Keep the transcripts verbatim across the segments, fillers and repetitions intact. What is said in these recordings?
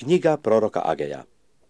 Knjiga proroka Ageja.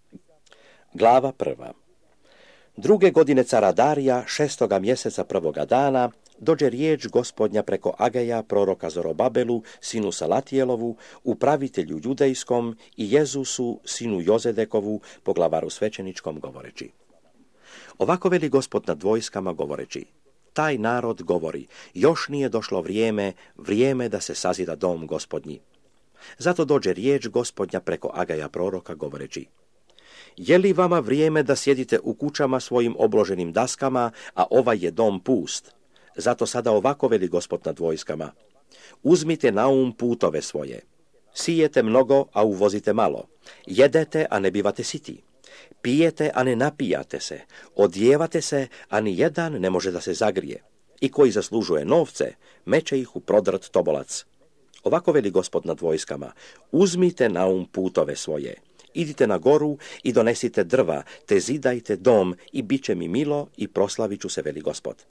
Glava prva. Druge godine cara Darija, šestoga mjeseca prvoga dana, dođe riječ Gospodnja preko Ageja, proroka Zorobabelu, sinu Salatijelovu, upravitelju judejskom, i Jezusu, sinu Jozedekovu, poglavaru svećeničkom, govoreći. Ovako veli Gospod nad vojskama, govoreći. Taj narod govori, još nije došlo vrijeme, vrijeme da se sazida dom Gospodnji. Zato dođe riječ Gospodnja preko Ageja proroka, govoreći. Je li vama vrijeme da sjedite u kućama svojim obloženim daskama, a ovaj je dom pust? Zato sada ovako veli Gospod nad vojskama. Uzmite na um putove svoje. Sijete mnogo, a uvozite malo. Jedete, a ne bivate siti. Pijete, a ne napijate se. Odjevate se, a ni jedan ne može da se zagrije. I koji zaslužuje novce, meće ih u prodrt tobolac. Ovako veli Gospod nad vojskama. Uzmite na um putove svoje. Idite na goru i donesite drva, te zidajte dom i bit će mi milo i proslavit ću se, veli Gospod.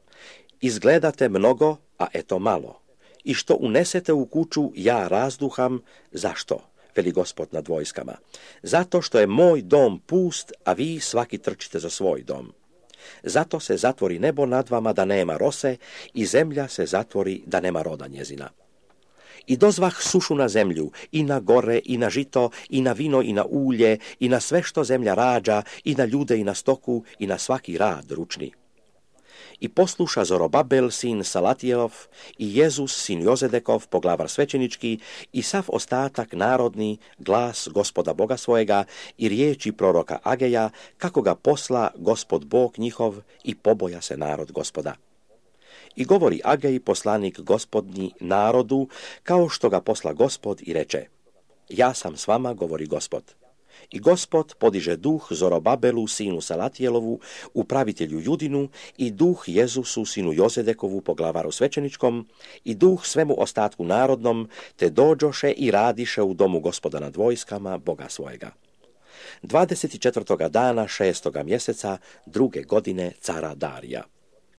Izgledate mnogo, a eto malo. I što unesete u kuću, ja razduham. Zašto? Veli Gospod nad vojskama. Zato što je moj dom pust, a vi svaki trčite za svoj dom. Zato se zatvori nebo nad vama da nema rose i zemlja se zatvori da nema roda njezina. I dozvah sušu na zemlju, i na gore, i na žito, i na vino, i na ulje, i na sve što zemlja rađa, i na ljude, i na stoku, i na svaki rad ručni. I posluša Zorobabel, sin Salatijelov, i Jezus, sin Jozedekov, poglavar svećenički, i sav ostatak narodni, glas Gospoda Boga svojega, i riječi proroka Ageja, kako ga posla Gospod Bog njihov, i poboja se narod Gospoda. I govori Agej, poslanik Gospodnji, narodu, kao što ga posla Gospod, i reče. Ja sam s vama, govori Gospod. I Gospod podiže duh Zorobabelu, sinu Salatijelovu, upravitelju Judinu, i duh Jezusu, sinu Jozedekovu, poglavaru svećeničkom, i duh svemu ostatku narodnom, te dođoše i radiše u domu Gospoda nad vojskama, Boga svojega. dvadeset četvrtoga dana šestoga mjeseca druge godine cara Darija.